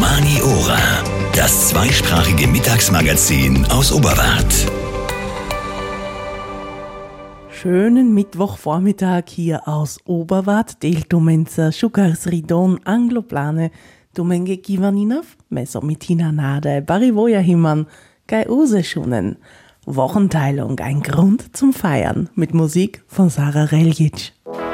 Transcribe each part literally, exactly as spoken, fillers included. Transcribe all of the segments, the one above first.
Maniora, das zweisprachige Mittagsmagazin aus Oberwart. Schönen Mittwochvormittag hier aus Oberwart. Deltumenza, Šukarsridon, Angloplane, Tumenge Kivaninov, Mesomitina Nade, Barivoja Himan, Kai Use Schunen. Wochenteilung, ein Grund zum Feiern mit Musik von Sarah Reljic.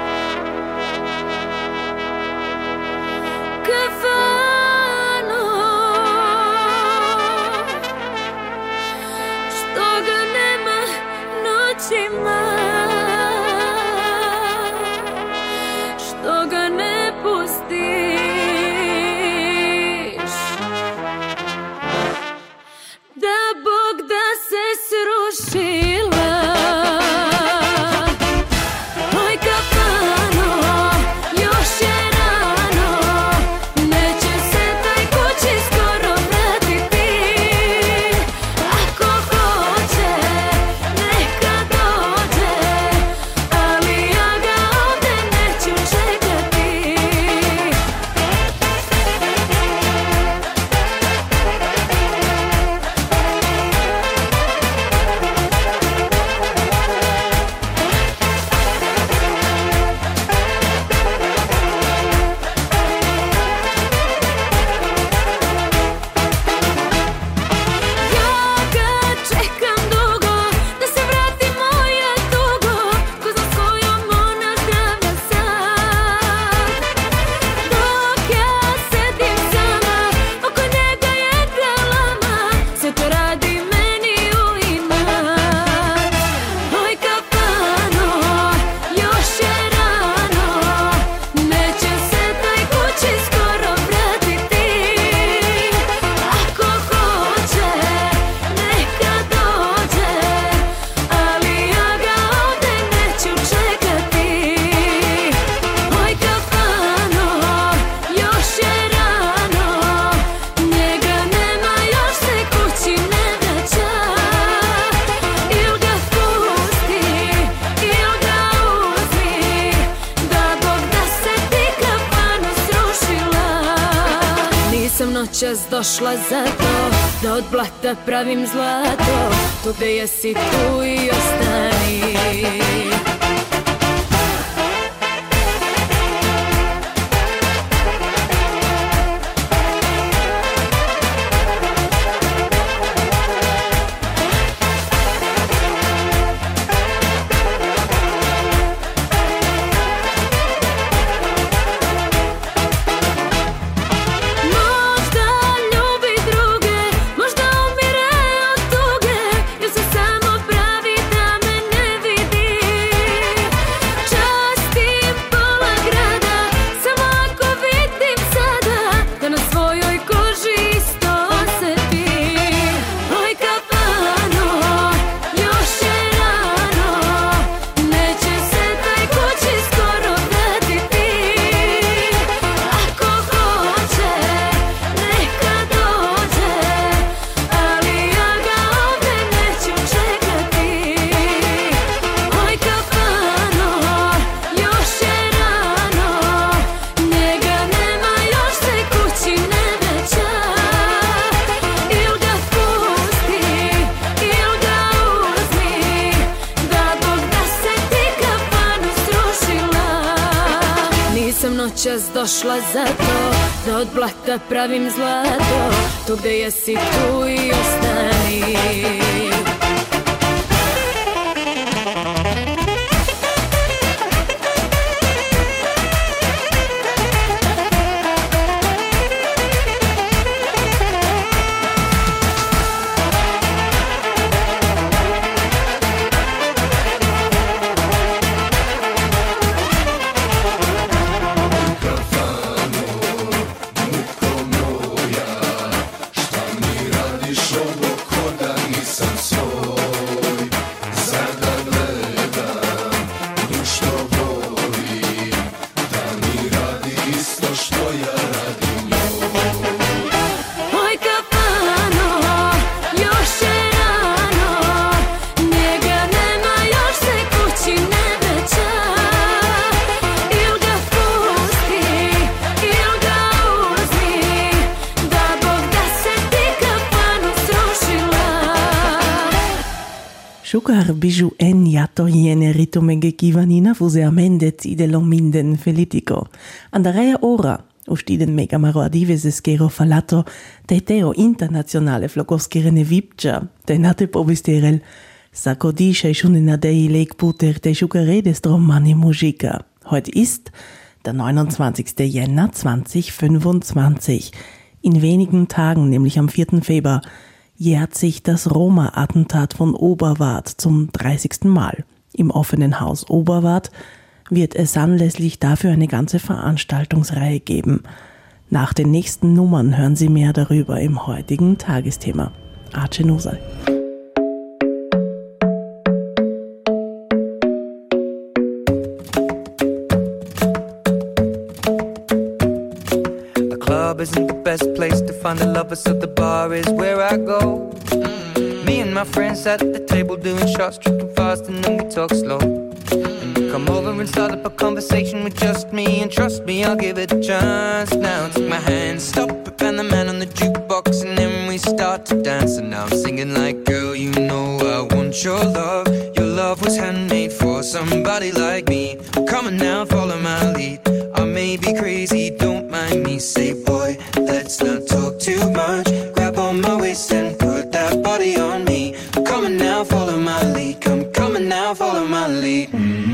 Noćas došla zato da od blata pravim zlato. Tu gde jesi, tu i ostani. Noćas došla zato da od blata pravim zlato. Tu gde jesi, tu i ostani. Some Sugar biju en jato jene ritumenge kivanina fuse amende zidelo minden felitico. Andarea ora, ustiden mega maroadive skero falato, te teo internazionale flogoskirene vipcia, te nate povisterel, sako dische schon in adei legputer te Sugaredes Romani Musica. Heute ist der neunundzwanzigster Jänner zweitausendfünfundzwanzig. In wenigen Tagen, nämlich am vierten Februar, jährt sich das Roma-Attentat von Oberwart zum dreißigsten Mal. Im offenen Haus Oberwart wird es anlässlich dafür eine ganze Veranstaltungsreihe geben. Nach den nächsten Nummern hören Sie mehr darüber im heutigen Tagesthema. Ace Nosal. Isn't the best place to find the lovers, so the bar is where I go. Mm-hmm. Me and my friends at the table doing shots, tripping fast, and then we talk slow. And you come over and start up a conversation with just me, and trust me, I'll give it a chance. Now take my hand, stop it, and the man on the jukebox, and then we start to dance. And now I'm singing like, girl, you know I want your love. Your love was handmade for somebody like me. Come on now, follow my lead. I may be crazy, don't mind me. Say, boy, let's not talk too much. Grab on my waist and put that body on me. Come on now, follow my lead. Come, come on now, follow my lead.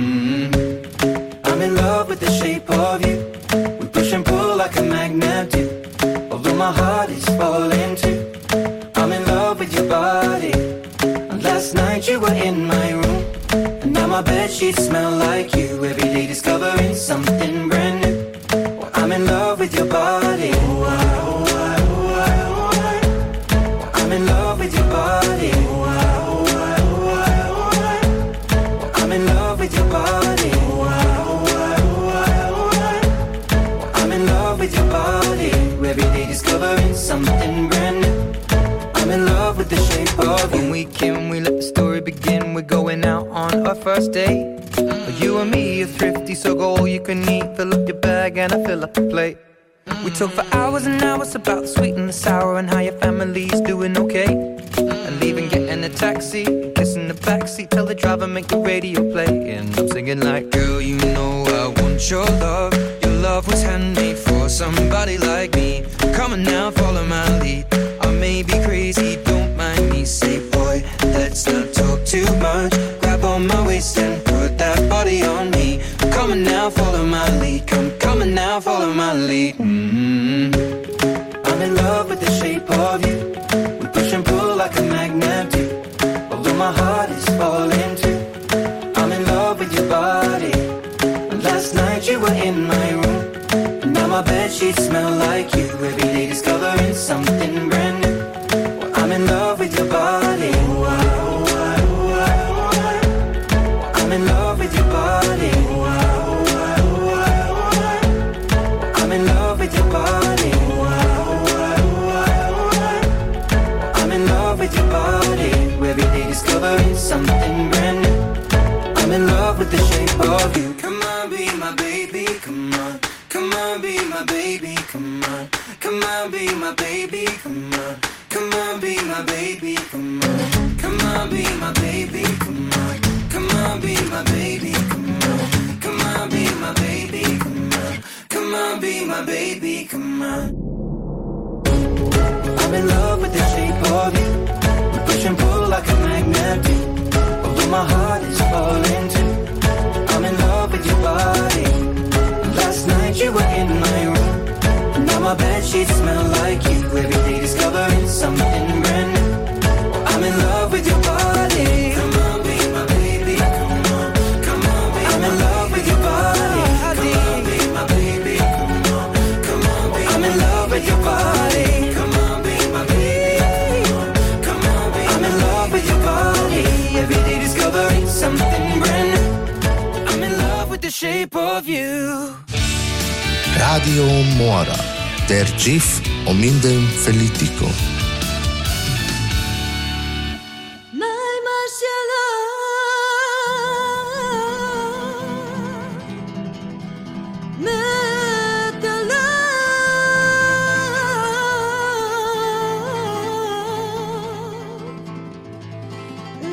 Mm-hmm. I'm in love with the shape of you. We push and pull like a magnet do. Although my heart is falling too. I'm in love with your body. And last night you were in my room. And now my bedsheets smell like you. Every day discovering something brand new. Well, I'm in love with your body. Oh, I, oh, I, oh, I, oh, I. Well, I'm in love with your body. Oh, I, oh, I, oh, I, oh, I. Well, I'm in love with your body. Oh, I, oh, I, oh, I, oh, I. Well, I'm in love with your body. Every day discovering something brand new. I'm in love with the shape of you. When we came, we let the story begin. We're going out on our first date. You and me are thrifty, so go all you can eat. Fill up your bag and I fill up the plate. We talk for hours and hours about the sweet and the sour and how your family's doing okay. And leaving, getting a taxi, kissing the backseat, tell the driver make the radio play. And I'm singing like, girl, you know I want your love. Your love was handmade for somebody like me. Come on now, follow my lead. I may be crazy, don't mind me. Say, boy, let's not talk too much. Grab on my waist and put that body on me. Come on now, follow my lead. Come, come on now, follow my lead. Mm-hmm. I'm in love with the shape of you. We push and pull like a magnet do. Although my heart is falling too. I'm in love with your body. And last night you were in my room. And now my bedsheets smell like you. Every day discovering something brand new. Well, I'm in love with your body. Oh, I, oh, I, oh, I, oh, I. I'm in love with your body. Oh, I, oh, I, oh, I, oh, I. I'm in love with your body. Oh, I, oh, I, oh, I, oh, I. I'm in love with your body. Every day discovering something brand new. I'm in love with the shape of you. Come on, be my baby, come on. Come on, be my baby, come on. Come on, be my baby, come on. Come on, be my baby, come on. Come on, be my baby, come on. Come on, be my baby, come on. Come on, be my baby, come on. Come on, be my baby, come on. I'm in love with the shape of you. We push and pull like a magnet do. Although my heart is falling too. I'm in love with your body. Last night you were in my room. And now my bedsheets smell like you. Every day discovering something brand new. I'm in love with your body. Come on, be my baby. Come on, come on, be I'm in love with your body. Come on, be my baby. Come on, come on, be I'm in love with your body. Come on, be my baby. Come on, come on, be I'm in love with your body. Every day discovering something brand new. I'm in love with the shape of you. Radio Mora, der GIF o minden Felitico. De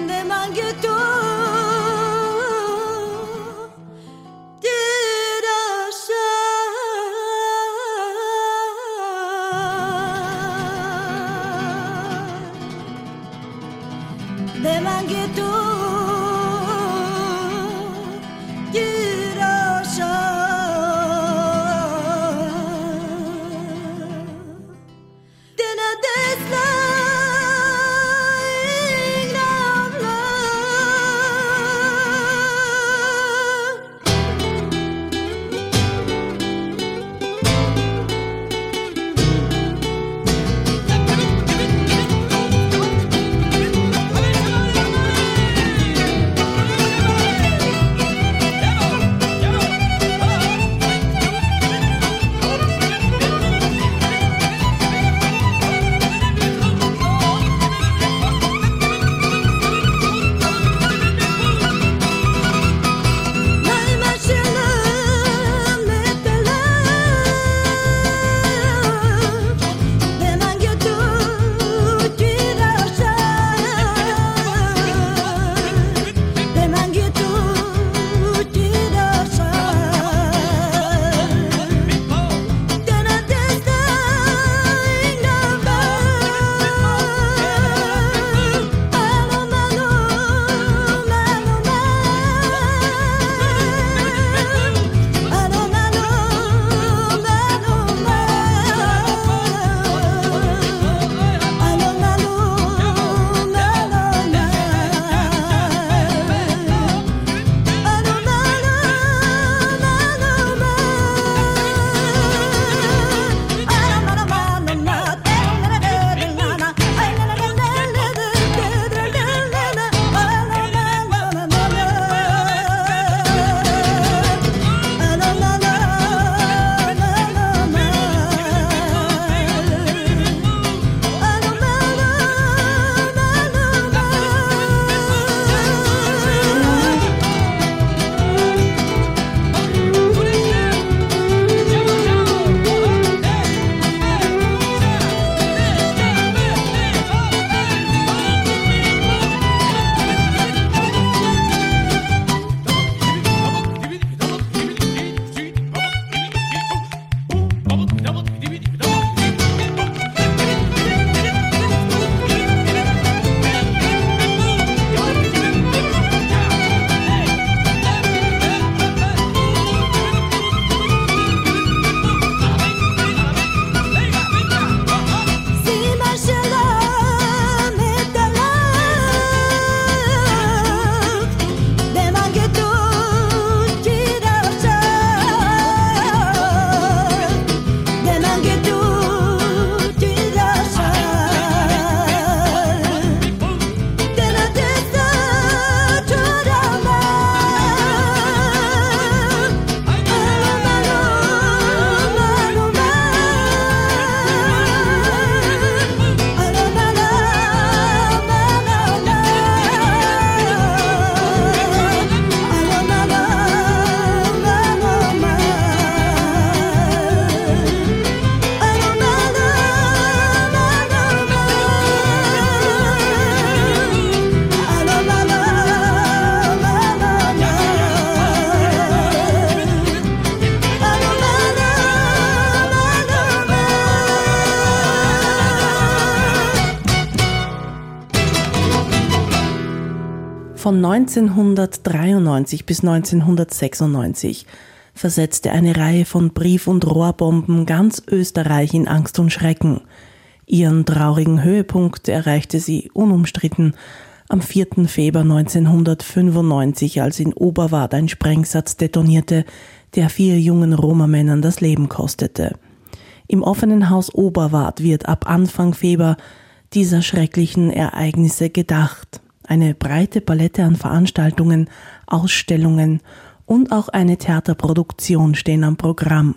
Von neunzehnhundertdreiundneunzig bis neunzehnhundertsechsundneunzig versetzte eine Reihe von Brief- und Rohrbomben ganz Österreich in Angst und Schrecken. Ihren traurigen Höhepunkt erreichte sie unumstritten am vierten Februar neunzehnhundertfünfundneunzig, als in Oberwart ein Sprengsatz detonierte, der vier jungen Roma-Männern das Leben kostete. Im offenen Haus Oberwart wird ab Anfang Februar dieser schrecklichen Ereignisse gedacht. Eine breite Palette an Veranstaltungen, Ausstellungen und auch eine Theaterproduktion stehen am Programm.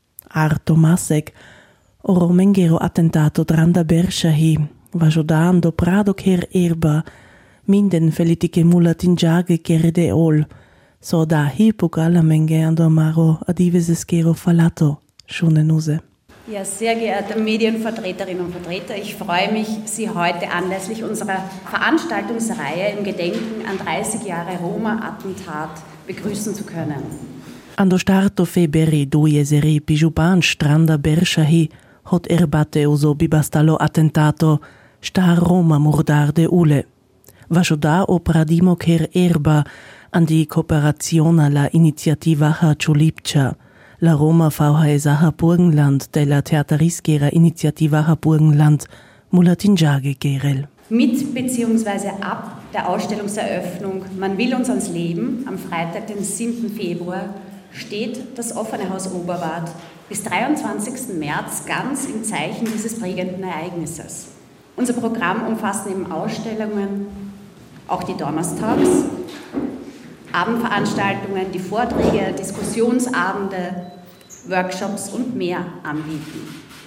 Arto Masek, o Romengero attentato Dranda Bershahi, Vajodando Prado Ker Erba, Minden Felitike Mulatinjage Kerede Ol, Soda Hipuk Alamenge Andomaro Adiveseskero Falato, Shunenuse. Ja, sehr geehrte Medienvertreterinnen und Vertreter, ich freue mich, Sie heute anlässlich unserer Veranstaltungsreihe im Gedenken an dreißig Jahre Roma-Attentat begrüßen zu können. Ando starto feberi duieseri pijupan stranda bershahi hot erbate uso bibastalo attentato sta Roma murdarde ule. Vashoda o pradimo ker erba an die Kooperazione la iniziativa Ciulipcia, la Roma V H S A Burgenland della Teaterischera Iniziativa Burgenland Mulatinjage Gerel. Mit bzw. ab der Ausstellungseröffnung Man will uns ans Leben am Freitag, den siebten Februar, steht das Offene Haus Oberwart bis dreiundzwanzigsten März ganz im Zeichen dieses prägenden Ereignisses. Unser Programm umfasst neben Ausstellungen auch die Donnerstags, Abendveranstaltungen, die Vorträge, Diskussionsabende, Workshops und mehr anbieten.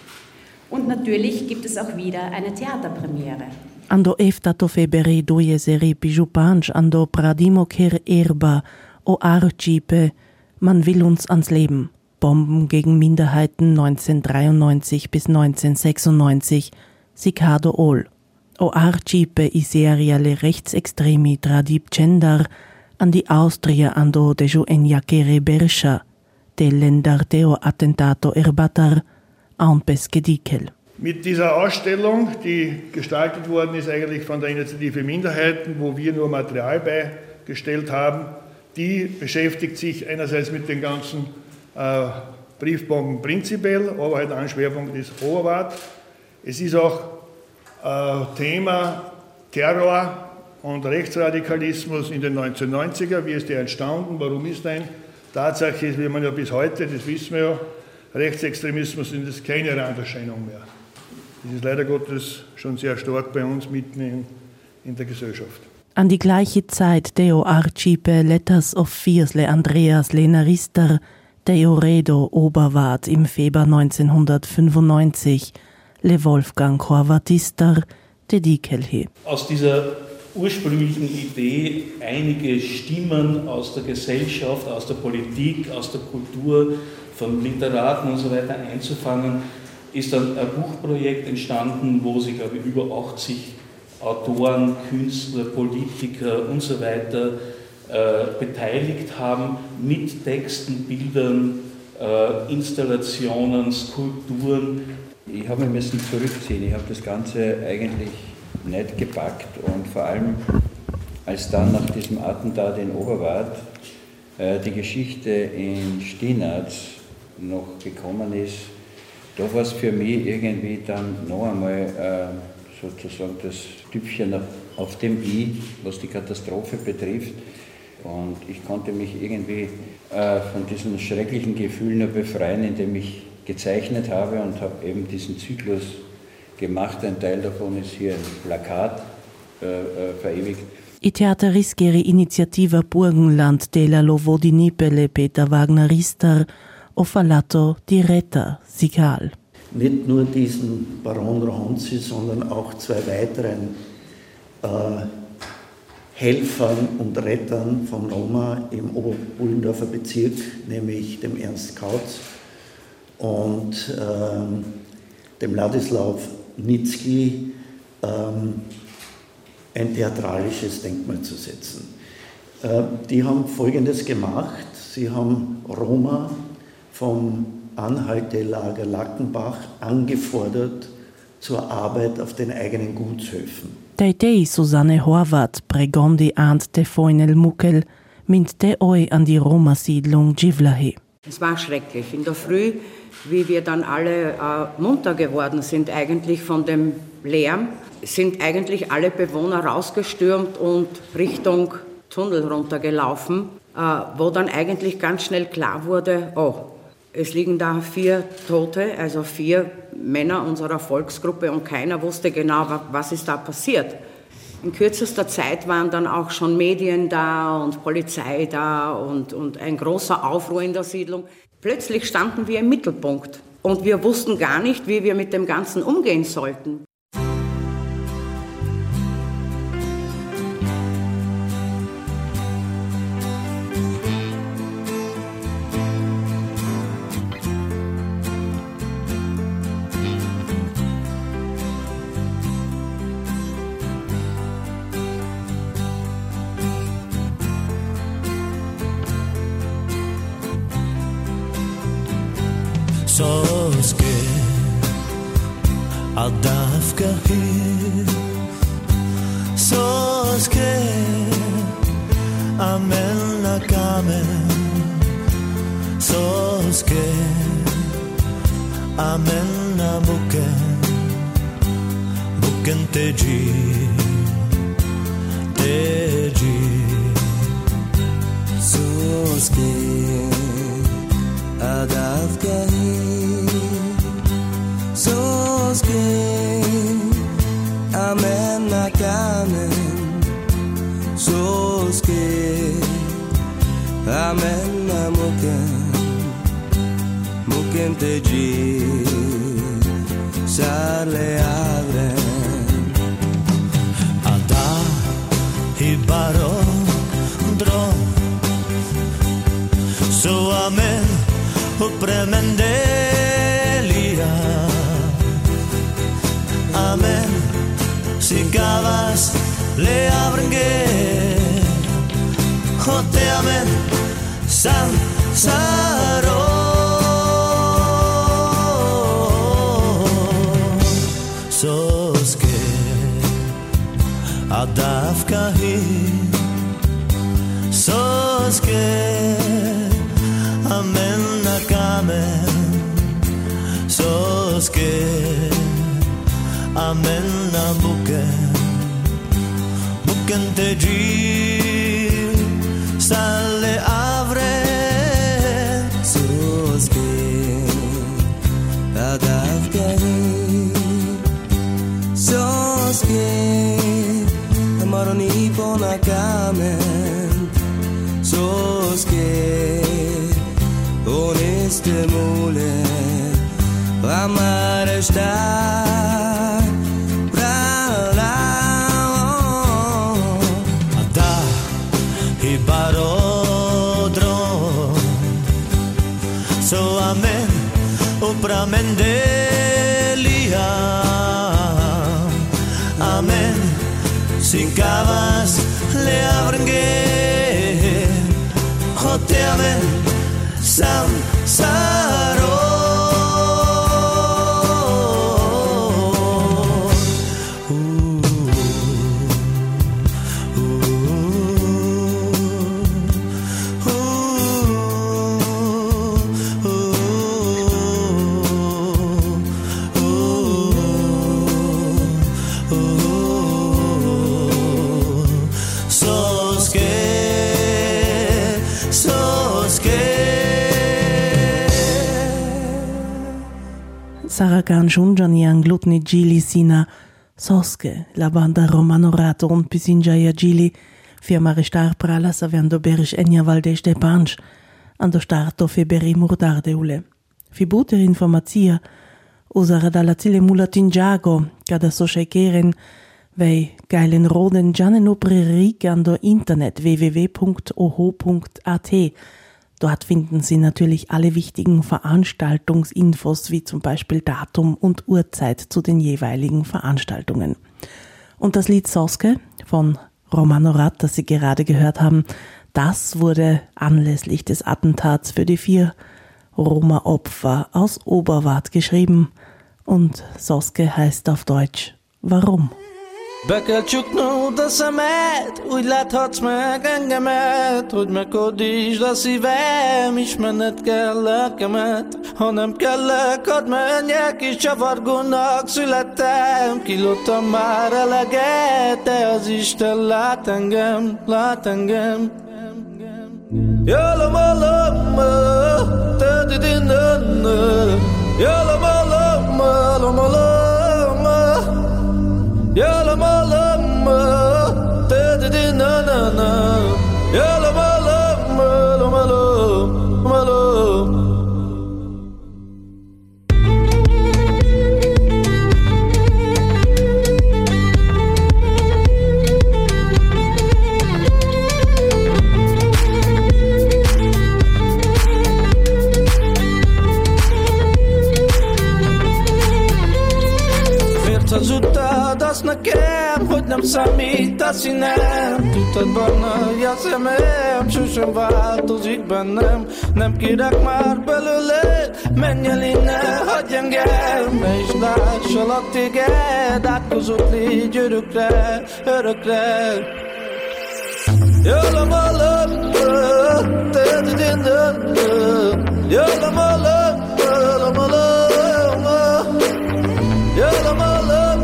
Und natürlich gibt es auch wieder eine Theaterpremiere. Ando eftato feberi duieseri pijupanch ando pradimo ker erba o arcipe Man will uns ans Leben. Bomben gegen Minderheiten neunzehnhundertdreiundneunzig bis neunzehnhundertsechsundneunzig, Sicado Ol. O arcipe i seriale rechtsextremi tradib gendar an die Austria ando deju enjacere bersha, de lendarteo attentato erbatar, aunpes gedikel. Mit dieser Ausstellung, die gestaltet worden ist eigentlich von der Initiative Minderheiten, wo wir nur Material beigestellt haben, die beschäftigt sich einerseits mit den ganzen äh, Briefbomben prinzipiell, aber halt ein Schwerpunkt ist Oberwart. Es ist auch äh, Thema Terror und Rechtsradikalismus in den neunzehnhundertneunziger, wie ist der entstanden, warum ist ein? Tatsache ist, wie man ja bis heute, das wissen wir ja, Rechtsextremismus ist keine Randerscheinung mehr. Das ist leider Gottes schon sehr stark bei uns mitten in, in der Gesellschaft. An die gleiche Zeit deo arcipe letters offiers le Andreas Lenarister deo redo Oberwart im Februar neunzehnhundertfünfundneunzig le Wolfgang Horvatister dedikel he. Aus dieser ursprünglichen Idee, einige Stimmen aus der Gesellschaft, aus der Politik, aus der Kultur, von Literaten und so weiter einzufangen, ist dann ein Buchprojekt entstanden, wo sich, glaube ich, über achtzig Autoren, Künstler, Politiker und so weiter äh, beteiligt haben, mit Texten, Bildern, äh, Installationen, Skulpturen. Ich habe mich müssen zurückziehen. Ich habe das Ganze eigentlich nicht gepackt und vor allem, als dann nach diesem Attentat in Oberwart äh, die Geschichte in Stinaz noch gekommen ist, da war es für mich irgendwie dann noch einmal äh, sozusagen das Tüpfchen auf dem I, was die Katastrophe betrifft. Und ich konnte mich irgendwie äh, von diesen schrecklichen Gefühlen nur befreien, indem ich gezeichnet habe und habe eben diesen Zyklus gemacht. Ein Teil davon ist hier ein Plakat äh, äh, verewigt. I teaterischere Iniziativa Burgenland della Lovodinipele Peter Wagner-Rister o fallato di retta Sigal. Nicht nur diesen Baron Rohonzi, sondern auch zwei weiteren äh, Helfern und Rettern von Roma im Oberbullendorfer Bezirk, nämlich dem Ernst Kautz und ähm, dem Ladislav Nitzki, ähm, ein theatralisches Denkmal zu setzen. Äh, die haben Folgendes gemacht. Sie haben Roma vom Anhaltelager Lackenbach angefordert zur Arbeit auf den eigenen Gutshöfen. Teitei Susanne Horvath pregondi ant te foinel Muckel mint te oi an die Roma-Siedlung Givlahe. Es war schrecklich. In der Früh, wie wir dann alle äh, munter geworden sind, eigentlich von dem Lärm, sind eigentlich alle Bewohner rausgestürmt und Richtung Tunnel runtergelaufen, äh, wo dann eigentlich ganz schnell klar wurde, oh, es liegen da vier Tote, also vier Männer unserer Volksgruppe und keiner wusste genau, was ist da passiert. In kürzester Zeit waren dann auch schon Medien da und Polizei da und, und ein großer Aufruhr in der Siedlung. Plötzlich standen wir im Mittelpunkt und wir wussten gar nicht, wie wir mit dem Ganzen umgehen sollten. Soske Adavka hier Soske Amelna kamen Soske Amelna buken Buken teji Teji Soske Adavka hier Soske Amelna kamen Soske Amelna muken Muken teji Sale abren Ada Hibaro Dron So amen Upremendelia Amen Si cavas le abrengue Jote amen San Saro Soske Adavka hier Soske Amen nakamen Soske Amen na buken Buken teji Sale avre Soske Adavka Soske Maroni pona kamen Soske Oneste mule Amare sta Brala Ada Hibarodro So amen Upramendelia Amen Sin cavas le abrengue Jote amen Sam Saro Saragan Shunjanian Glutni Gili Sina Soske, la banda Romano Raton Pisinjaja Gili, firmare star pralas avendo berish Enya Valde Stepanch, ando starto feberi murdardeule. Fibuter informazia, usare dalla zile mulatinjago, cada so shekeren, vei geilen roden gianen oprerik ando internet w w w punkt o h o punkt a t. Dort finden Sie natürlich alle wichtigen Veranstaltungsinfos, wie zum Beispiel Datum und Uhrzeit zu den jeweiligen Veranstaltungen. Und das Lied Soske von Romano Rat, das Sie gerade gehört haben, das wurde anlässlich des Attentats für die vier Roma-Opfer aus Oberwart geschrieben. Und Soske heißt auf Deutsch Warum? Bekelcsuknó a szemed, úgy láthatsz meg engemet, hogy megkodítsd a szívem, ismerned kell lelkemet. Ha nem kellek, hadd menjek, és csavargónak születtem. Kilottam már eleget, de az Isten lát engem, lát engem. Jöllöm a lomma, tedidinna, jöllöm a lomma, lomma, lomma. Ya la ma la ma, te de de na na na. Ya la ma la ma, la ma la, ma la. Tot ajutat azt nekem, hogy nem számít a színem. Tudtad benne, ja szemem, sosem változik bennem. Nem kérek már belőle, menj el innen, hagyj engem. Ne is lássalak téged, átkozott légy örökre, örökre. You're my love, you're my love, you're my love, you're my love,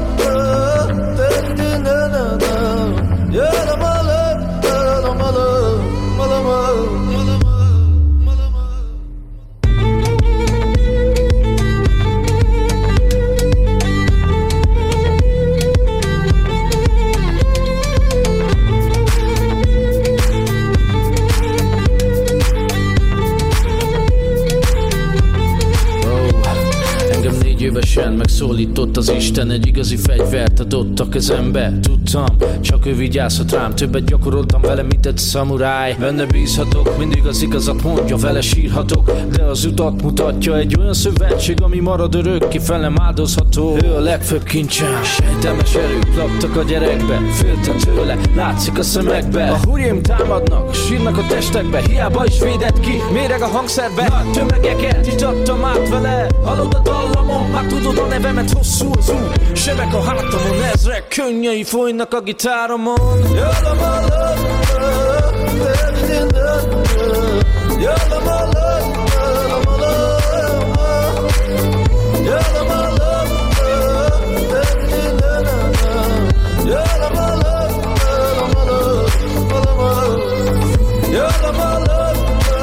you're my love, you're my love. Évesen megszólított az Isten, egy igazi fegyvert adott a kezembe. Tudtam, csak ő vigyázhat rám, többet gyakoroltam vele, mint egy szamuráj. Benne bízhatok, mindig az igazat mondja, vele sírhatok, de az utat mutatja. Egy olyan szövetség, ami marad örökké, felem áldozható. Ő a legfőbb kincsem, sejtelmes erők laktak a gyerekbe. Féltem tőle, látszik a szemekbe. A hurjaim támadnak, sírnak a testekbe. Hiába is védett ki, méreg a hangszerbe. Nagy tömegeket itattam át vele. Hallod a dallamon, már tudod a nevemet, hosszú az út. Sebek a hátamon, ezrek könnyei folynak a gitáromon. You're my love, you're my love, you're my love, you're my love, you're my love, you're my love,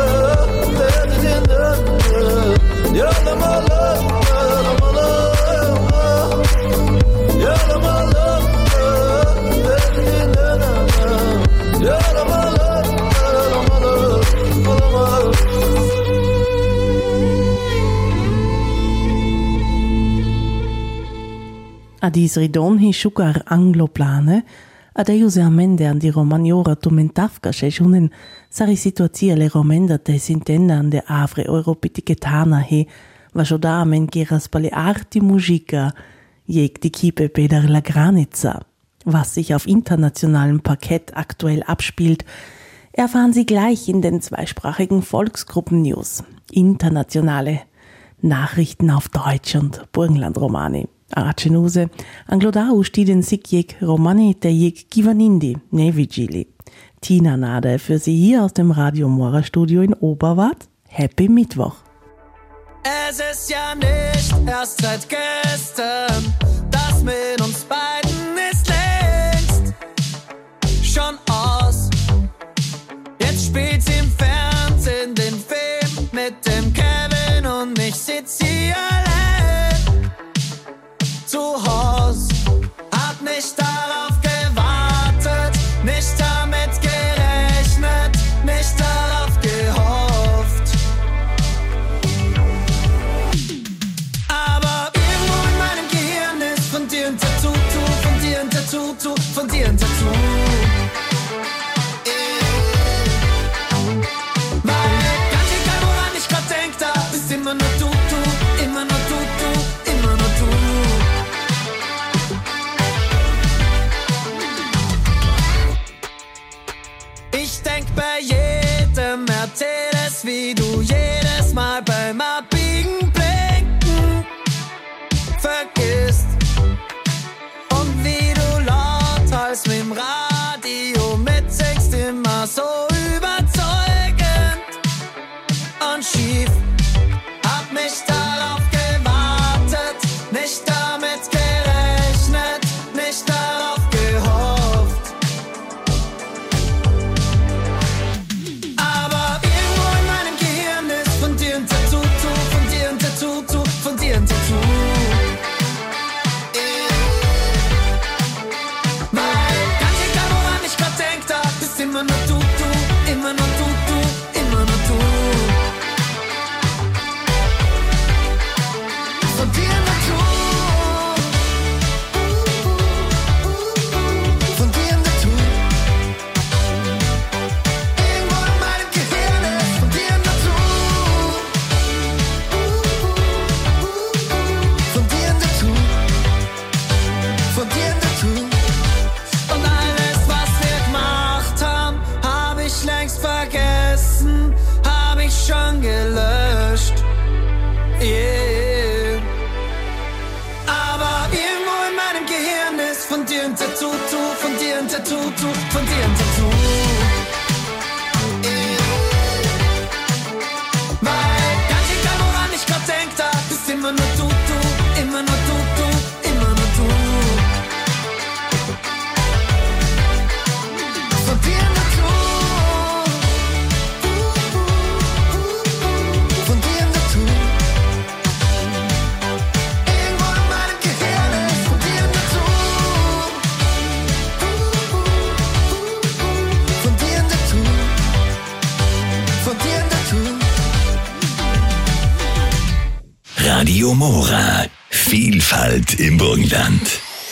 you're my love. Ad Isridon hi sugar angloplane, ad eiuse amende an di romaniora tumentafka schejunen, sari situatia le romenda te sintenda an de avre europiticetana he, vashoda amen geras pale arti musica, jeg die Kipe Peter La Granica. Was sich auf internationalem Parkett aktuell abspielt, erfahren Sie gleich in den zweisprachigen Volksgruppen-News. Internationale Nachrichten auf Deutsch und Burgenland-Romani. Aracenuse, Anglodau stiden sich jeg Romani te jeg Givanindi, ne vigili. Tina Nade für Sie hier aus dem Radio Mora Studio in Oberwart. Happy Mittwoch! Es ist ja nicht erst seit gestern, das mit uns beiden ist längst schon aus. Jetzt spielt sie im Fernsehen den Film mit dem Kevin und ich sitz hier allein zu Haus. Hab nicht darauf gewartet, nicht damit gerechnet, nicht darauf gehofft. Aber irgendwo in meinem Gehirn ist von dir und ein Tattoo, von dir ein Tattoo, von dir ein Tattoo. Weil ganz egal woran ich grad denk, da bist immer nur du, du, immer nur du, du, immer nur du. Von dir ein Tattoo, von dir ein Tattoo. Irgendwo in meinem Gehirn ist von dir ein Tattoo. Von dir ein Tattoo, von dir ein Tattoo. Radio Mora. Vielfalt im Burgenland.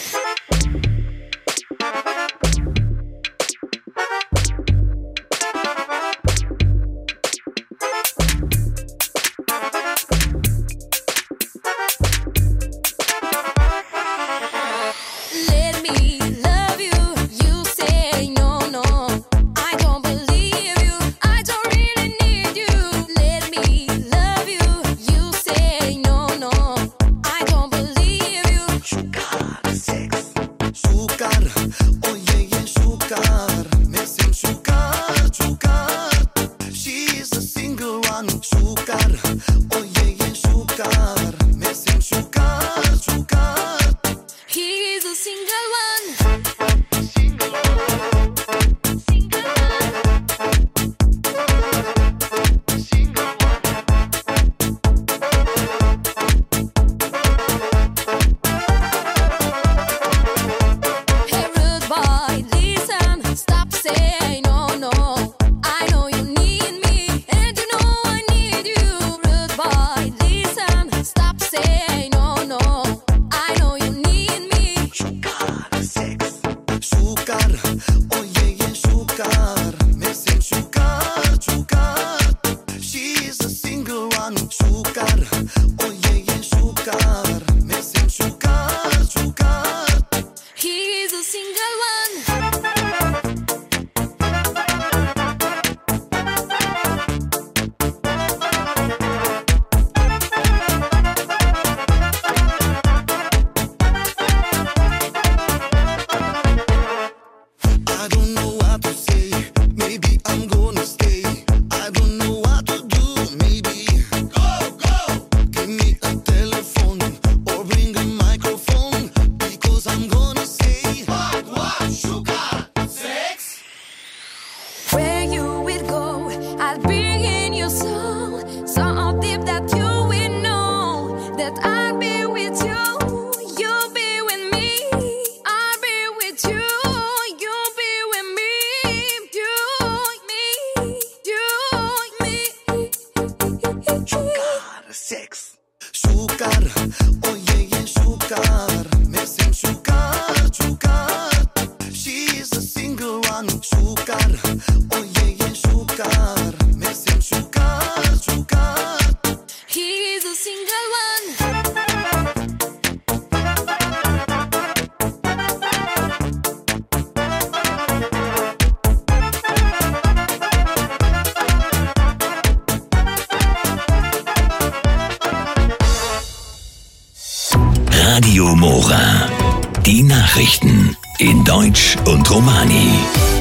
Let me love you. You say no, no. I don't believe you. I don't really need you. Let me love you. You say no, no. I don't believe you. Sugar, oye, yeah, sugar, missing sugar, sugar. She's a single one. Sugar, oye, yeah, sugar, missing sugar, sugar. He's a single one. Hey, rude boy, listen. Stop saying no, no. I know you need me, and you know I need you. Rude boy, listen. Stop saying no, no. I know you need me. Sugar, oye, yeah, sugar, missing sugar, sugar. She's a single one. Sugar, oye, yeah, sugar, missing sugar, sugar. He's a single one. I don't know what to say. Maybe I'm gonna stay. I don't know what to do. Maybe go, go. Give me a telephone or bring a microphone because I'm gonna say what, what, sugar, sex. Where you will go, I'll bring in your soul. So deep that you will know that I'll be with you. You'll be with me. I'll be with you. You'll be with me. You, me, you, me. Sugar, sex. Sugar, oye, yeah, sugar, missing sugar, sugar. She's a single one. Sugar, oye, yeah, sugar, missing sugar, sugar. He's a single one. Radio Mora. Die Nachrichten in Deutsch und Romani.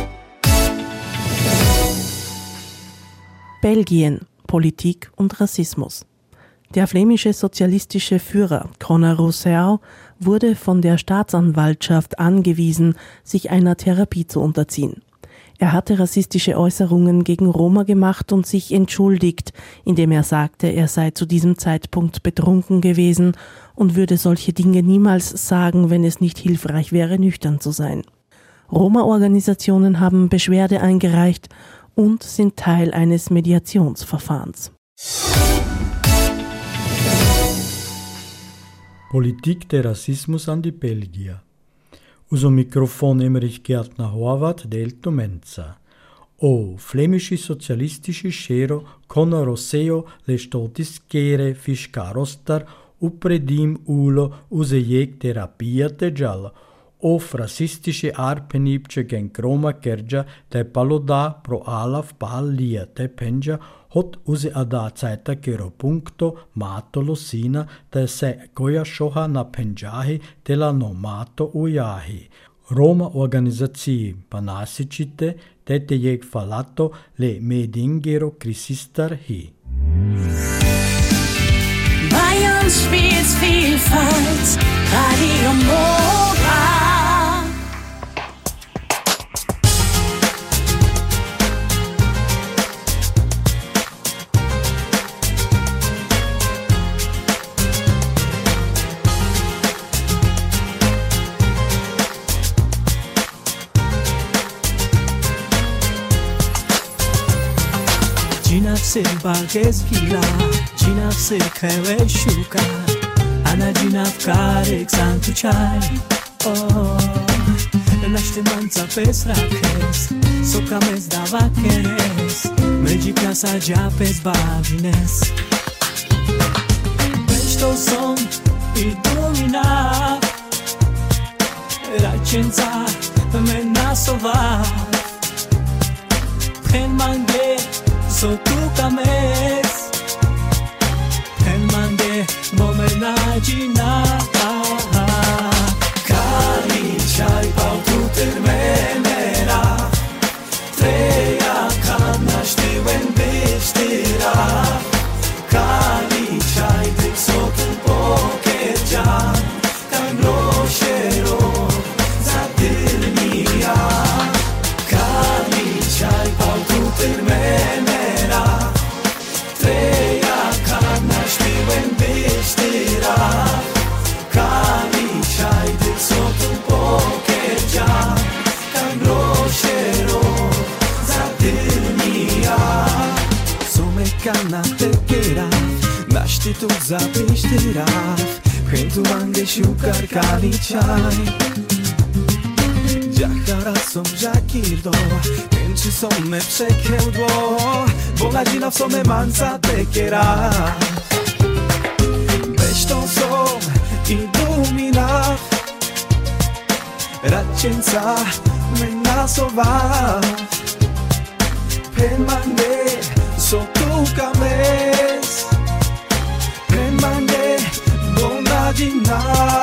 Belgien, Politik und Rassismus. Der flämische sozialistische Führer Conor Rousseau wurde von der Staatsanwaltschaft angewiesen, sich einer Therapie zu unterziehen. Er hatte rassistische Äußerungen gegen Roma gemacht und sich entschuldigt, indem er sagte, er sei zu diesem Zeitpunkt betrunken gewesen und würde solche Dinge niemals sagen, wenn es nicht hilfreich wäre, nüchtern zu sein. Roma-Organisationen haben Beschwerde eingereicht und sind Teil eines Mediationsverfahrens. Politik der Rassismus an die Belgier. Uso Mikrofon Emmerich Gärtner Horvath delto Menza. O flämische socialistische Scero Conor Rousseau le stotiskere fiskarostar upredim ulo usejek terapia tejal. Of rassistische arpenipce gen kroma kerja te paloda pro alaf pal lia te penja hot use ada zaita kero punkto mato losina te se goja shoha na penjahi te la no mato ujahi. Roma organizații panasicite tete jeg falato le medingero crisistar hi. Bayern spielt Vielfalt, Radio Mora. Gina Silva Gesgila, Gina Silkewe Shuka, Ana Gina Vkare Xantu Chai. Oh, Naștemanța pe sraches, Socamez dava keres, Mergi plasa gia pe zbavines. Pešto som i domina, Racența me nasova, Pen mange, so tu cames, Pen mange, momenagina. Calici-ai pau tu termenera, Treia canna știuen bestira, Calici-ai trec sot un pochergian, Ca-n roșero, zatirnia. Calici-ai pau tu termenera, Treia canna știuen bestira, Calici-ai trec sot un pochergian, Ca-n roșero, zatirnia. Some canna tequera, Naștitul zapištira, Hentu mange šukar Calici-ai. Giaccara som giacchirdo, Penci som me pšekeudo, Bona gina som me manza tequera. Beșton som ilumina, Racența me nasova, Pen mange so tu cames, Pen mange bona gina.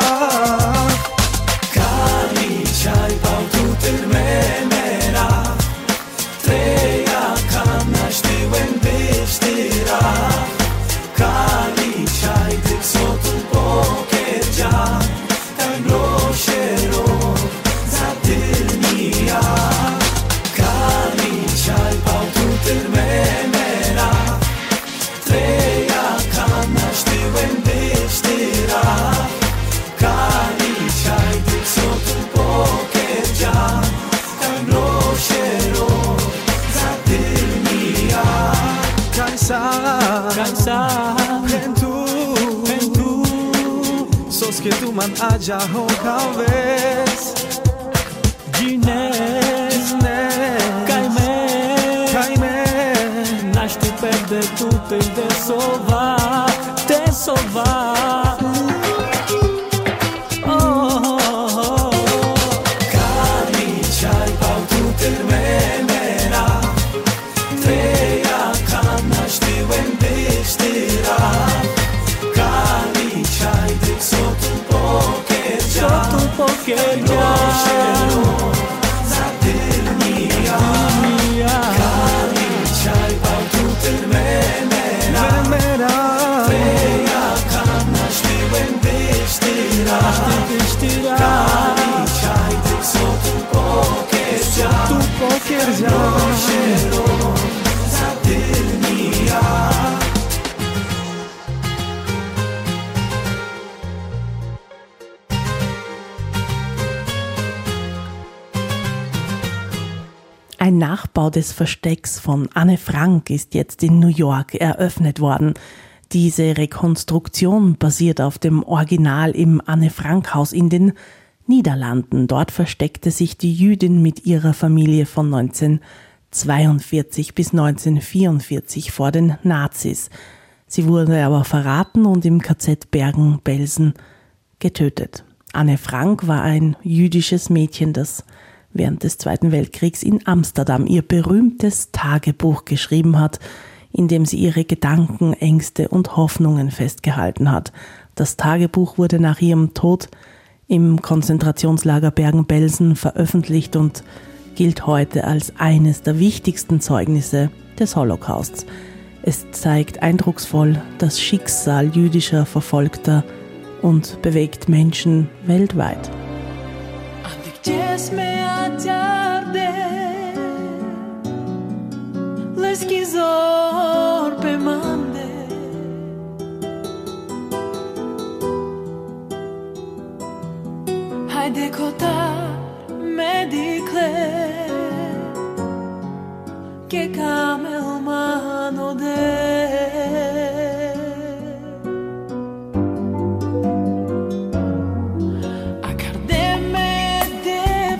Calici-ai pau tu termenera, Treia canna știuen bestira, Calici-ai trec sot un pochergian, Ca-n roșero, zatirnia. Calici-ai pau tu termenera, Treia canna știuen bestira, Calici-ai trec sot un pochergian, Ca-n roșero, zatirnia. Cansa, cansa, pentru, pentru, sos que tu man aja ho calves. Gines, Gines, caime, caime, Naști perde tu te de sova, te sova. Calici-ai pau tu termenera, Treia canna știuen bestira, Calici-ai trec sot un pochergian, roșero, zatirnia. Calici-ai pau tu termenera, Treia canna știuen bestira, Calici-ai trec sot un pochergian, roșero, zatirnia. Ein Nachbau des Verstecks von Anne Frank ist jetzt in New York eröffnet worden. Diese Rekonstruktion basiert auf dem Original im Anne-Frank-Haus in den Niederlanden. Dort versteckte sich die Jüdin mit ihrer Familie von neunzehnhundertzweiundvierzig bis neunzehnhundertvierundvierzig vor den Nazis. Sie wurde aber verraten und im K Z Bergen-Belsen getötet. Anne Frank war ein jüdisches Mädchen, das während des Zweiten Weltkriegs in Amsterdam ihr berühmtes Tagebuch geschrieben hat, in dem sie ihre Gedanken, Ängste und Hoffnungen festgehalten hat. Das Tagebuch wurde nach ihrem Tod im Konzentrationslager Bergen-Belsen veröffentlicht und gilt heute als eines der wichtigsten Zeugnisse des Holocausts. Es zeigt eindrucksvoll das Schicksal jüdischer Verfolgter und bewegt Menschen weltweit. Haide contar me dicle che camel mano de acardeme de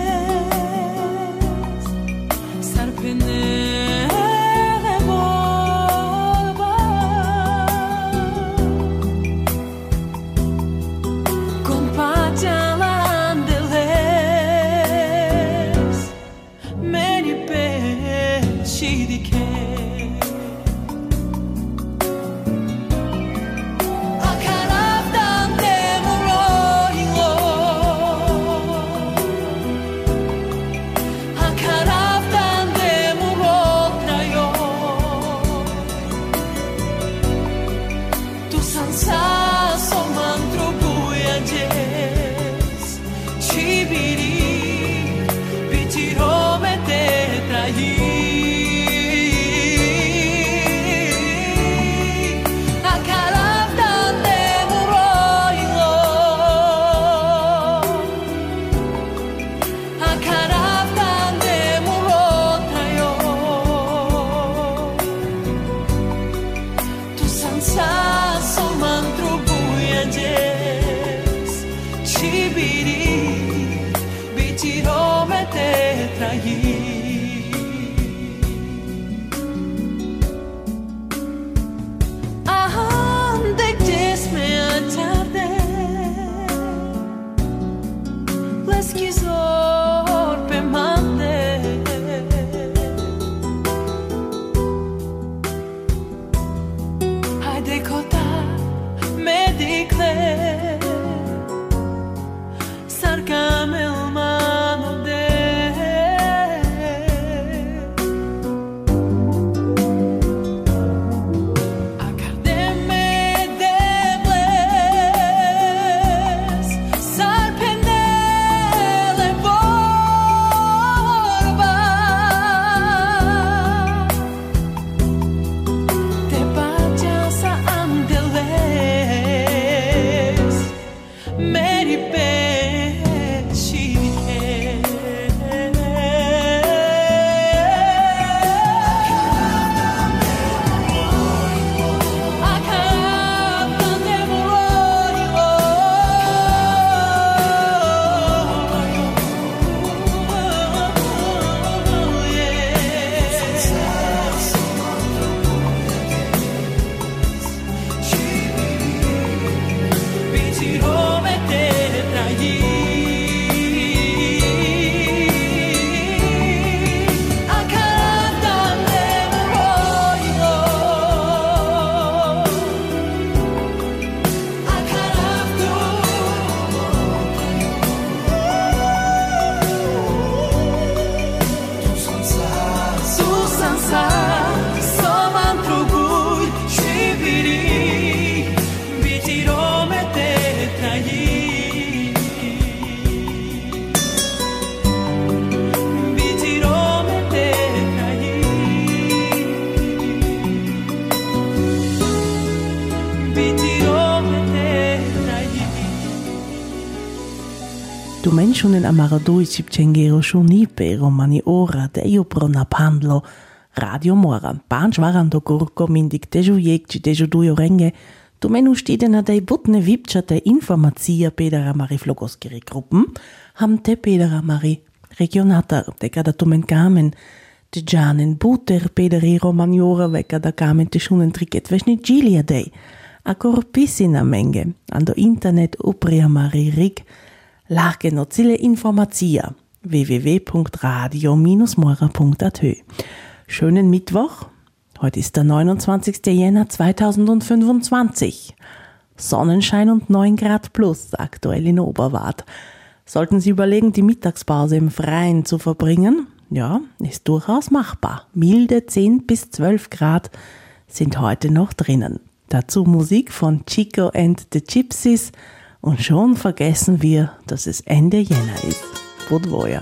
fles sarpene revolva con pace Tu menšunen amaradujci pčengero šunipe romani ora deju pro napandlo Radio Mora. Panč varando kurko mindik težu jekči težu dujo renge. Tu menu stide na dej butne vipčate informacija pedera mari flogoskiri gruppen. Ham te pedera mari regionatar, te kada tu men kamen. Te džanen buter pederi romaniora veka da kamen te šunen triket vešni gilia dej. Akor pisina menge. Ando internet upria mari rig. Lage no cile informacija w w w punkt radio Bindestrich mora punkt a t. Schönen Mittwoch. Heute ist der neunundzwanzigster Jänner zweitausendfünfundzwanzig. Sonnenschein und neun Grad plus aktuell in Oberwart. Sollten Sie überlegen, die Mittagspause im Freien zu verbringen? Ja, ist durchaus machbar. Milde zehn bis zwölf Grad sind heute noch drinnen. Dazu Musik von Chico and the Gypsies und schon vergessen wir, dass es Ende Jänner ist. Podvoja.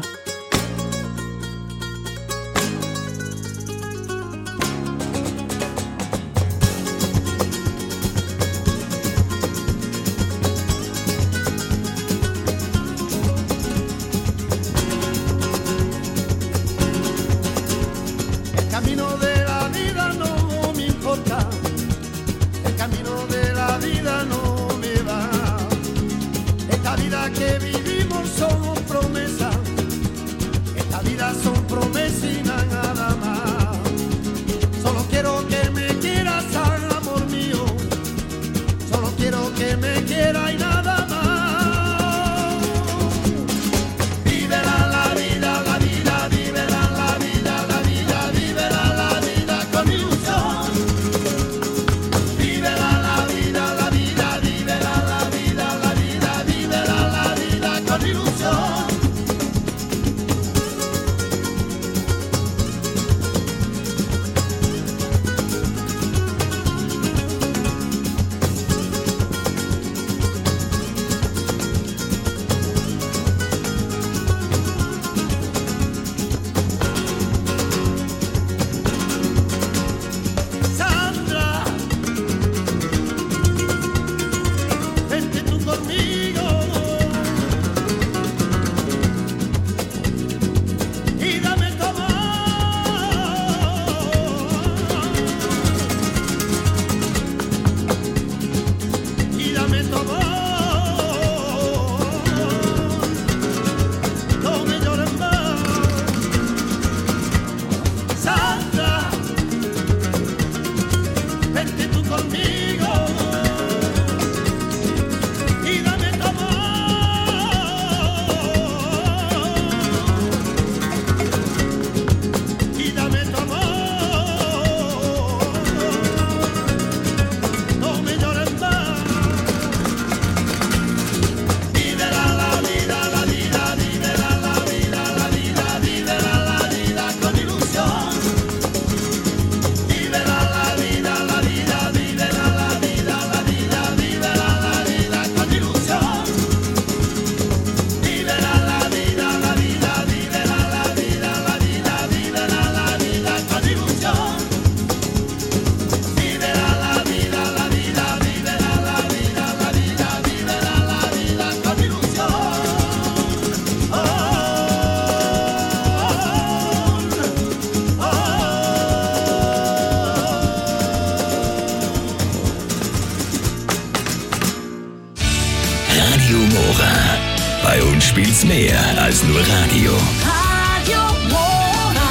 Bei uns spielt's mehr als nur Radio. Radio Mora.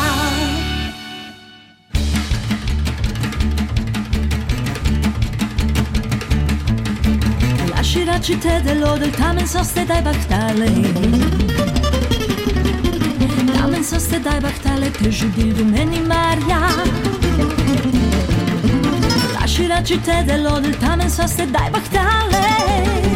Lasci la città dell'Ode, il tamen soste dai bachtale. Tamen soste dai bachtale, te giudi dumeni Maria. Lasci la città dell'Ode, il tamen soste dai bachtale.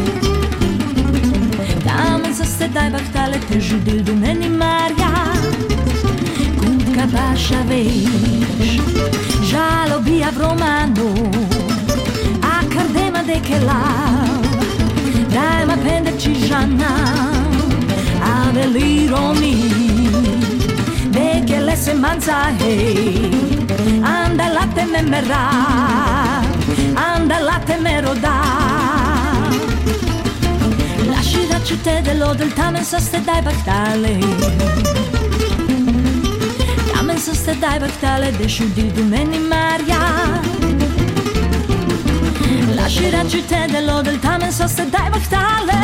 Tamen soste dai bachtale, te giudi dumeni Maria. Gut kabasha veish, jalo bia vromano. A cardema de che la. Dai ma penderci Gianna, ave l'ironia, de che le semanza hey, anda la temerà, anda la temeroda. Lasci la città dell'Ode, il tamen soste dai bachtale, tamen soste dai bachtale, de sciudi dumeni Maria. Lasci la città dell'Ode, il tamen soste dai bachtale,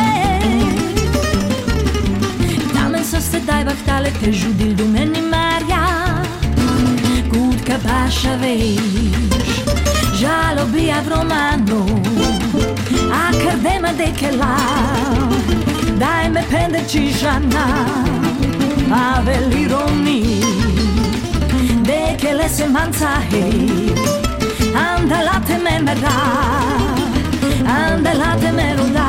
tamen soste dai bachtale, te giudi dumeni Maria. Gut kabasha veish, jalo bia vromano, a cardema de che la, dai me penderci Gianna, ave l'ironia, de che le semanza hey, anda la temerà, Andalate me lo dà.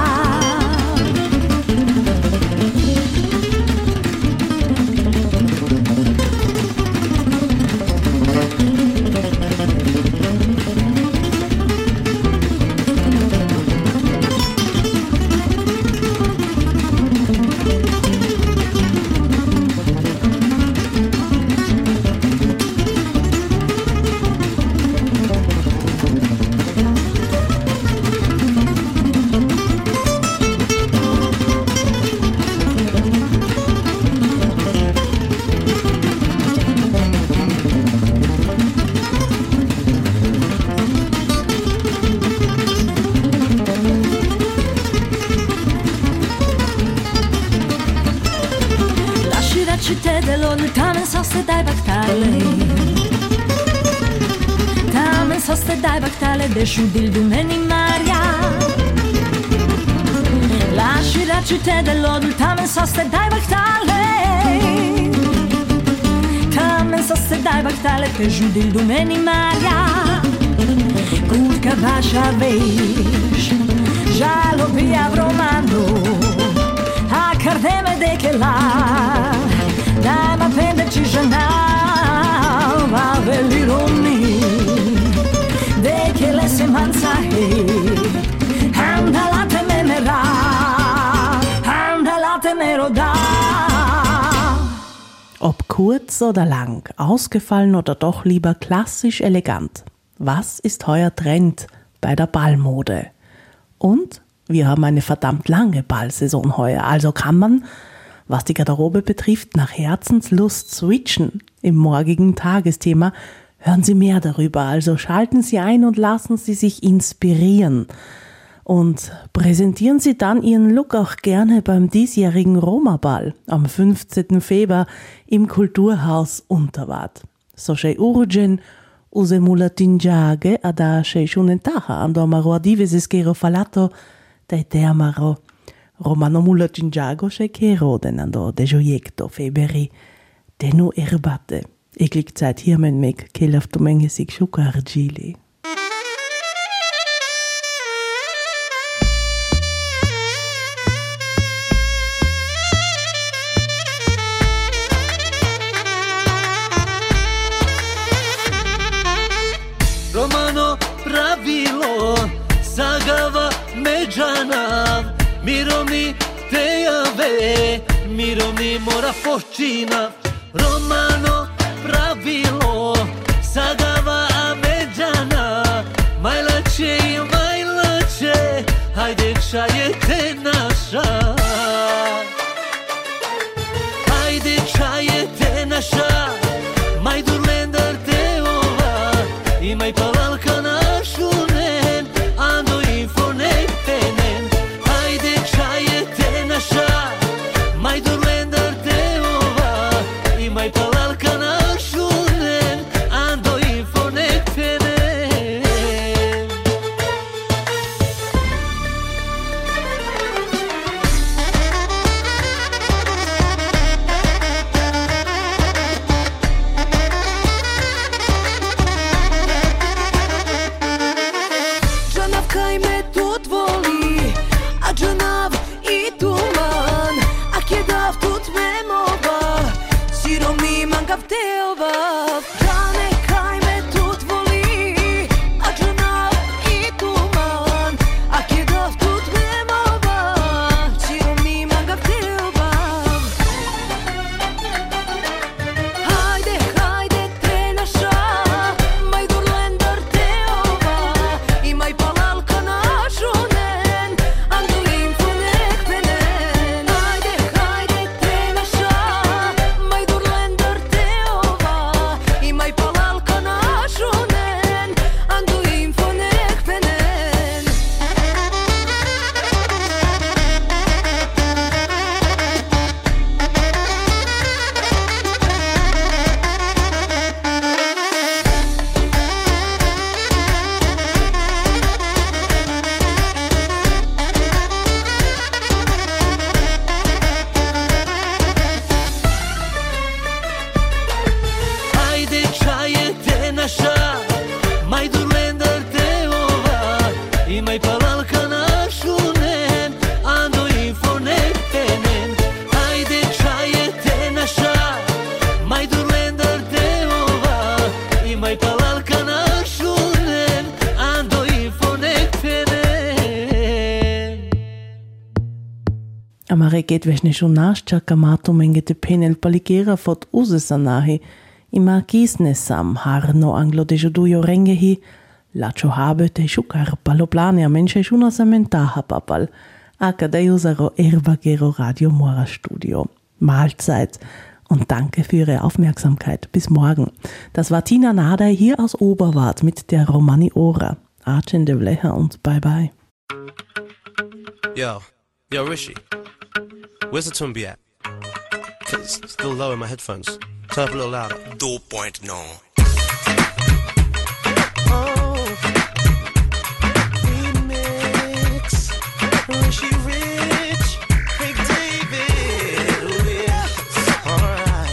Dešu dildu meni Marja. Lasci la città dell'odul, tamen soste dai baktale. Tamen soste dai baktale, dešu dildu meni Marja. Kurka vaša veš, žalo bi ja v romanu, a kardeme deke la, daj ma pendeći žena, va veliro mi. Che le semanza è andalate me me ra andalate me ro da. Ob kurz oder lang, ausgefallen oder doch lieber klassisch elegant. Was ist heuer Trend bei der Ballmode? Und wir haben eine verdammt lange Ballsaison heuer, also kann man, was die Garderobe betrifft, nach Herzenslust switchen. Im morgigen Tagesthema hören Sie mehr darüber, also schalten Sie ein und lassen Sie sich inspirieren. Und präsentieren Sie dann Ihren Look auch gerne beim diesjährigen Roma-Ball am fünfzehnten Februar im Kulturhaus Unterwart. So c'è urgen use mulatingiage ada c'è shunentaha ando maro adivese schero falato dai teamaro romano mulatingiago c'è che roden ando de joiecto feberi denu erbate. Eklig Zeit hier men meg kelaf du menge sig shukar gili. Romano pravilo sagava međana mirovni tejave mirovni mora počina Romano pravilo sagava međana majlače i majlače hajde čajete naša hajde čajete naša majdurlendar te ova imaj palalka našunen ando info ne penen hajde čajete naša majdurlendar te ova imaj palalka našunen ando info ne penen. Džanav kaj me tut voli, a džanav i tuman, a kjedav tut me mova, siromi mangav teovav. Džane kaj me tut voli, a džanav i tuman, a kjedav tut me mova, siromi mangav teovav. Hajde, hajde te naša, majdurlendar teova, imaj palalka našunen, ando info nek penen. Hajde, hajde te naša, majdurlendar teova, imaj Amare gedvešne šunašča kamatu mengete penel paligera fot uzesanahi, ima kisne sam harno anglo de judujo rengehi, lačo habe te šukar paloplane a menše šuna samentaha papal, a kada usaro Erbagero Radio Mora Studio. Mahlzeit und danke für Ihre Aufmerksamkeit. Bis morgen. Das war Tina Nadei hier aus Oberwart mit der Romani Ora. Archen de Vlecha und bye bye. Yo, yo Rishi, where's the Tumbi at? It's still low in my headphones. Turn up a little louder. two point oh. Remix, Rishi Rich, Big David, oh yeah, alright.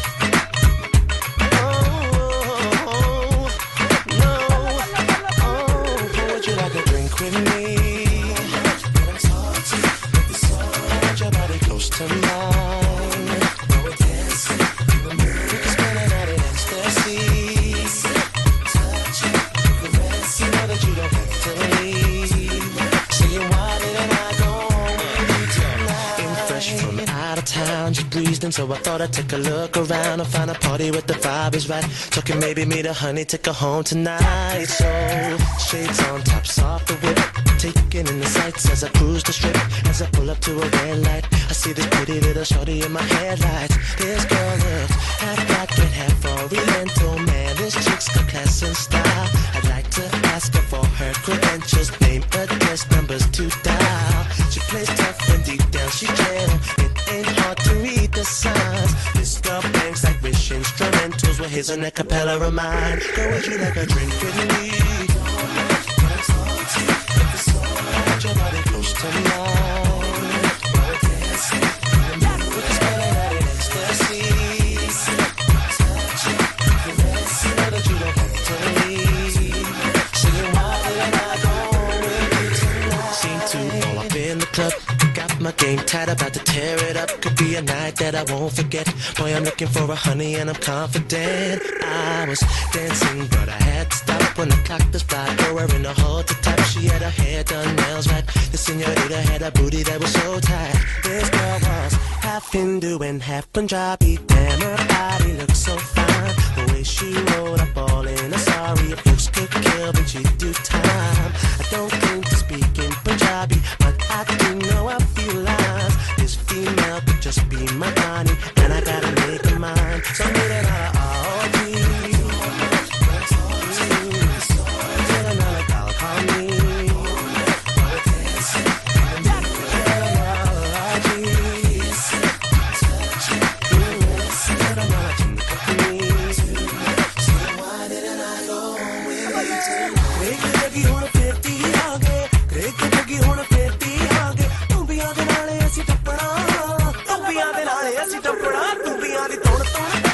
Oh, no, oh, would you like a drink with me? Get salty, let your body close to mine. We're dancing, we can spend it out in ecstasy. Touch it, caress, you know that you don't have to leave. Saying why didn't I go home with you tonight? I'm fresh from out of town, just breezed in, so I thought I'd take a look around and find a party where the vibe is right. Talking maybe meet a honey, take her home tonight. So shades on, tops off the whip, taking in the sights as I cruise the strip. As I pull up to a red light, I see this pretty little shorty in my headlights. This girl looks half black and half oriental. Man, this chick's got class and style. I'd like to ask her for her credentials, name, address, numbers to dial. She plays tough and deep down she gentle. It ain't hard to read the signs. This girl bangs like rich instrumentals. Well, here's an a cappella of mine. Girl, would you like a drink with me? Put your body close to mine. We're dancing, we can spend it out in ecstasy. Touch it, caress, you know that you don't have to leave. Saying why didn't I go with you tonight? Seem to all up in the club. Got my game tight, about to tear it up. Could be a night that I won't forget. Boy, I'm looking for a honey and I'm confident. I was dancing, but I had to stop when the clock was fly. Throw her in the hall to top. She had her hair done, nails right. The señorita had a booty that was so tight. This girl was half Hindu and half Punjabi. Damn, her body looked so fine. The way she rolled up all in a sari. If looks could kill, then she'd do time. I don't think to speak in Punjabi, but I do know a few lines. This female could just be my Bonnie, and I gotta make her mine. So I made it out of all these. Get another call, call me. Tuppiਆਂ ਦੇ ਨਾਲੇ ਅਸੀਂ ਟੱਪਣਾ, ਤੂੰ ਵੀ ਆਦੀ ਤੋੜ ਤੋੜ